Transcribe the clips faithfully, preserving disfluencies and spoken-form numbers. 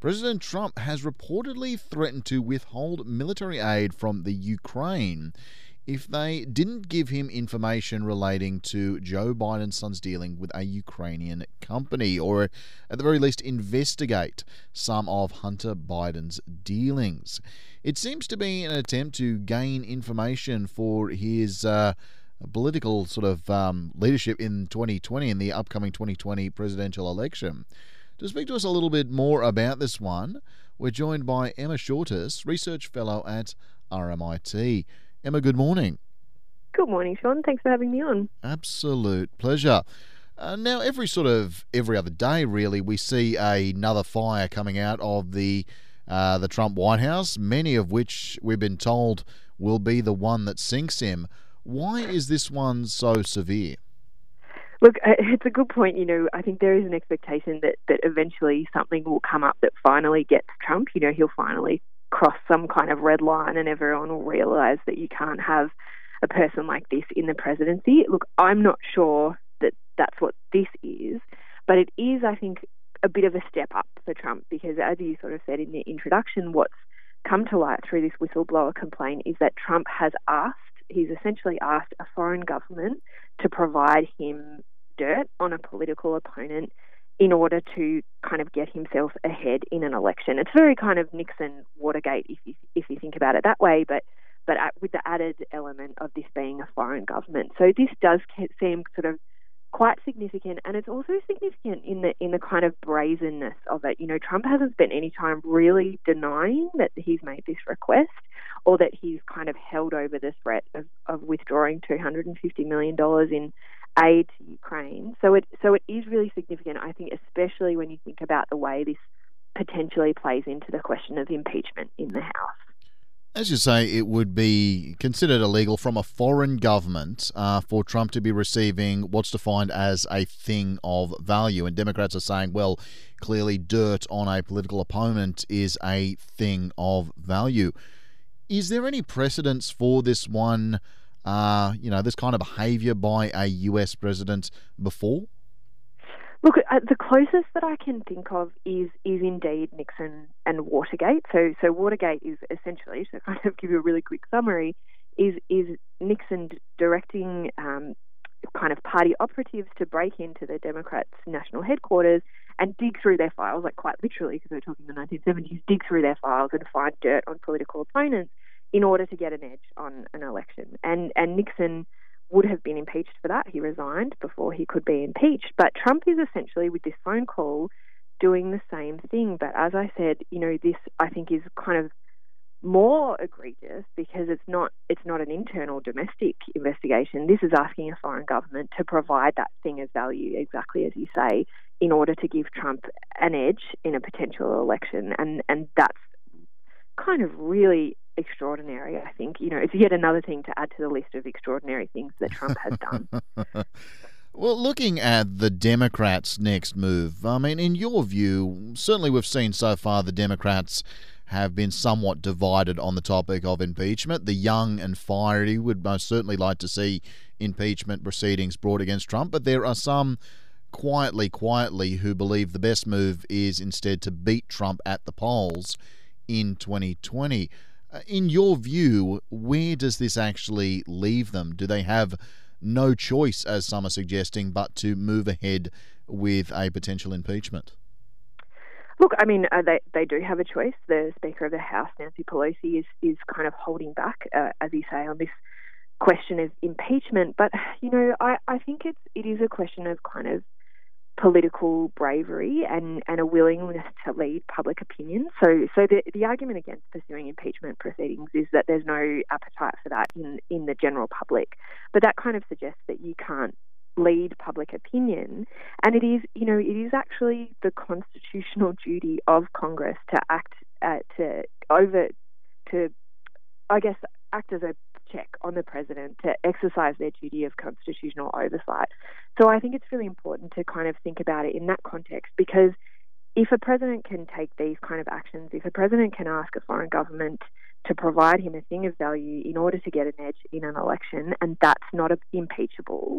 President Trump has reportedly threatened to withhold military aid from the Ukraine if they didn't give him information relating to Joe Biden's son's dealing with a Ukrainian company, or at the very least investigate some of Hunter Biden's dealings. It seems to be an attempt to gain information for his uh, political sort of um, leadership in twenty twenty, in the upcoming twenty twenty presidential election. To speak to us a little bit more about this one, we're joined by Emma Shortis, Research Fellow at R M I T. Emma, good morning. Good morning, Sean. Thanks for having me on. Absolute pleasure. Uh, now, every sort of every other day, really, we see another fire coming out of the uh, the Trump White House, many of which we've been told will be the one that sinks him. Why is this one so severe? Look, it's a good point. You know, I think there is an expectation that, that eventually something will come up that finally gets Trump. You know, he'll finally cross some kind of red line and everyone will realise that you can't have a person like this in the presidency. Look, I'm not sure that that's what this is, but it is, I think, a bit of a step up for Trump because, as you sort of said in the introduction, what's come to light through this whistleblower complaint is that Trump has asked, he's essentially asked a foreign government to provide him dirt on a political opponent in order to kind of get himself ahead in an election. It's very kind of Nixon Watergate if you if you think about it that way, but but with the added element of this being a foreign government. So this does seem sort of quite significant, and it's also significant in the in the kind of brazenness of it. You know, Trump hasn't spent any time really denying that he's made this request or that he's kind of held over the threat of, of withdrawing two hundred fifty million dollars in aid to Ukraine. So it so it is really significant, I think, especially when you think about the way this potentially plays into the question of impeachment in the House. As you say, it would be considered illegal from a foreign government uh, for Trump to be receiving what's defined as a thing of value. And Democrats are saying, well, clearly dirt on a political opponent is a thing of value. Is there any precedence for this one, uh, you know, this kind of behaviour by a U S president before? Look, uh, the closest that I can think of is is indeed Nixon and Watergate. So, so Watergate is essentially, to kind of give you a really quick summary, is is Nixon directing um, kind of party operatives to break into the Democrats' national headquarters and dig through their files, like quite literally, because we're talking the nineteen seventies, dig through their files and find dirt on political opponents in order to get an edge on an election. And and Nixon would have been impeached for that. He resigned before he could be impeached. But Trump is essentially, with this phone call, doing the same thing. But as I said, you know, this I think is kind of more egregious because it's not it's not an internal domestic investigation. This is asking a foreign government to provide that thing of value, exactly as you say, in order to give Trump an edge in a potential election. And and that's kind of really extraordinary, I think. You know, it's yet another thing to add to the list of extraordinary things that Trump has done. Well, looking at the Democrats' next move, I mean, in your view, certainly we've seen so far the Democrats have been somewhat divided on the topic of impeachment. The young and fiery would most certainly like to see impeachment proceedings brought against Trump, but there are some quietly, quietly who believe the best move is instead to beat Trump at the polls in twenty twenty. In your view, where does this actually leave them? Do they have no choice, as some are suggesting, but to move ahead with a potential impeachment? Look, I mean, uh, they they do have a choice. The Speaker of the House, Nancy Pelosi, is is kind of holding back, uh, as you say, on this question of impeachment. But you know, I, I think it's it is a question of kind of political bravery and, and a willingness to lead public opinion. So so the the argument against pursuing impeachment proceedings is that there's no appetite for that in, in the general public. But that kind of suggests that you can't lead public opinion. And it is, you know, it is actually the constitutional duty of Congress to act, uh, to over, to, I guess, act as a check on the president, to exercise their duty of constitutional oversight. So I think it's really important to kind of think about it in that context, because if a president can take these kind of actions, if a president can ask a foreign government to provide him a thing of value in order to get an edge in an election, and that's not impeachable,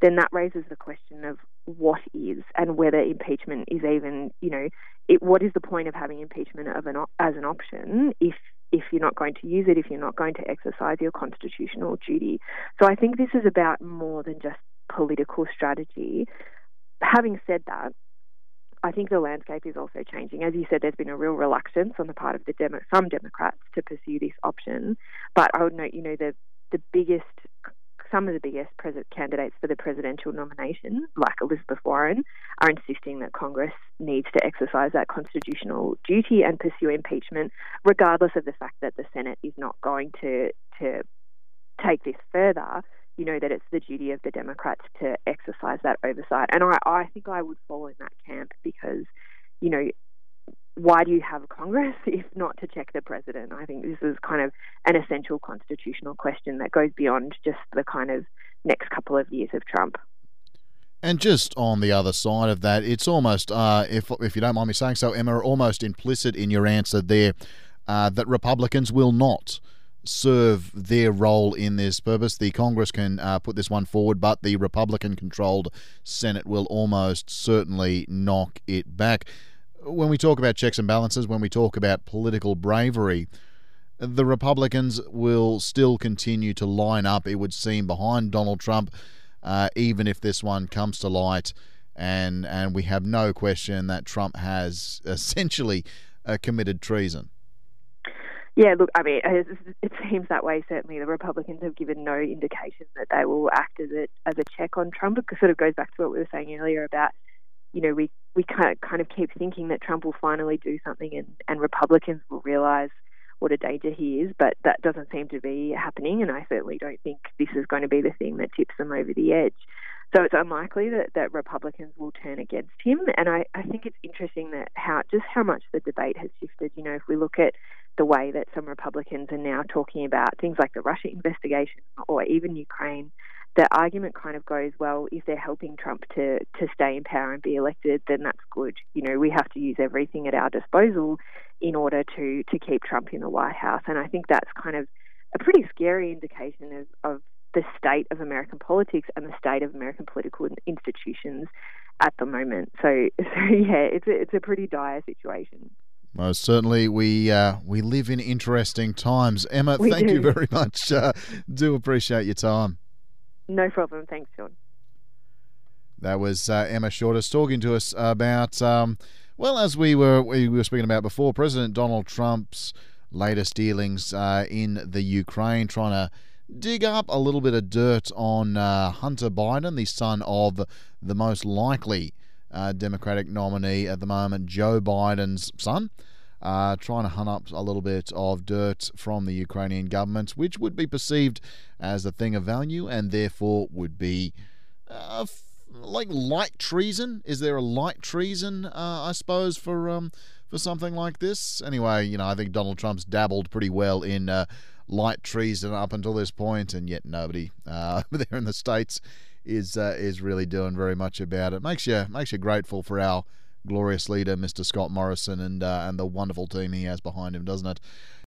then that raises the question of what is and whether impeachment is even, you know, it, what is the point of having impeachment of an, as an option if if you're not going to use it, if you're not going to exercise your constitutional duty. So I think this is about more than just political strategy. Having said that, I think the landscape is also changing. As you said, there's been a real reluctance on the part of the Demo- some Democrats to pursue this option. But I would note, you know, the the biggest, some of the biggest pres- candidates for the presidential nomination, like Elizabeth Warren, are insisting that Congress needs to exercise that constitutional duty and pursue impeachment, regardless of the fact that the Senate is not going to to take this further. You know, that it's the duty of the Democrats to exercise that oversight. And I, I think I would fall in that camp because, you know, why do you have Congress if not to check the president? I think this is kind of an essential constitutional question that goes beyond just the kind of next couple of years of Trump. And just on the other side of that, it's almost, uh, if if you don't mind me saying so, Emma, almost implicit in your answer there uh, that Republicans will not serve their role in this purpose. The Congress can uh, put this one forward, but the Republican-controlled Senate will almost certainly knock it back. When we talk about checks and balances, when we talk about political bravery, the Republicans will still continue to line up, it would seem, behind Donald Trump, uh, even if this one comes to light, and and we have no question that Trump has essentially uh, committed treason. Yeah, look, I mean, it seems that way. Certainly, the Republicans have given no indication that they will act as a as a check on Trump. It sort of goes back to what we were saying earlier about, you know, we we kind of, kind of keep thinking that Trump will finally do something, and, and Republicans will realise what a danger he is, but that doesn't seem to be happening. And I certainly don't think this is going to be the thing that tips them over the edge. So it's unlikely that, that Republicans will turn against him. And I, I think it's interesting that how just how much the debate has shifted. You know, if we look at the way that some Republicans are now talking about things like the Russia investigation or even Ukraine, the argument kind of goes, well, if they're helping Trump to, to stay in power and be elected, then that's good. You know, we have to use everything at our disposal in order to, to keep Trump in the White House. And I think that's kind of a pretty scary indication of, of the state of American politics and the state of American political institutions at the moment. So, so yeah, it's a, it's a pretty dire situation. Most certainly, we uh, we live in interesting times. Emma, we thank do. you very much. Uh, do appreciate your time. No problem. Thanks, Sean. That was uh, Emma Shortis talking to us about, um, well, as we were we were speaking about before, President Donald Trump's latest dealings uh, in the Ukraine, trying to dig up a little bit of dirt on uh, Hunter Biden, the son of the most likely uh, Democratic nominee at the moment, Joe Biden's son, uh, trying to hunt up a little bit of dirt from the Ukrainian government, which would be perceived as a thing of value and therefore would be uh, f- like light treason. Is there a light treason, uh, I suppose, for um for something like this? Anyway, you know, I think Donald Trump's dabbled pretty well in uh, light treason up until this point, and yet nobody uh, over there in the States is uh, is really doing very much about it. Makes you makes you grateful for our glorious leader, Mister Scott Morrison, and uh, and the wonderful team he has behind him, doesn't it?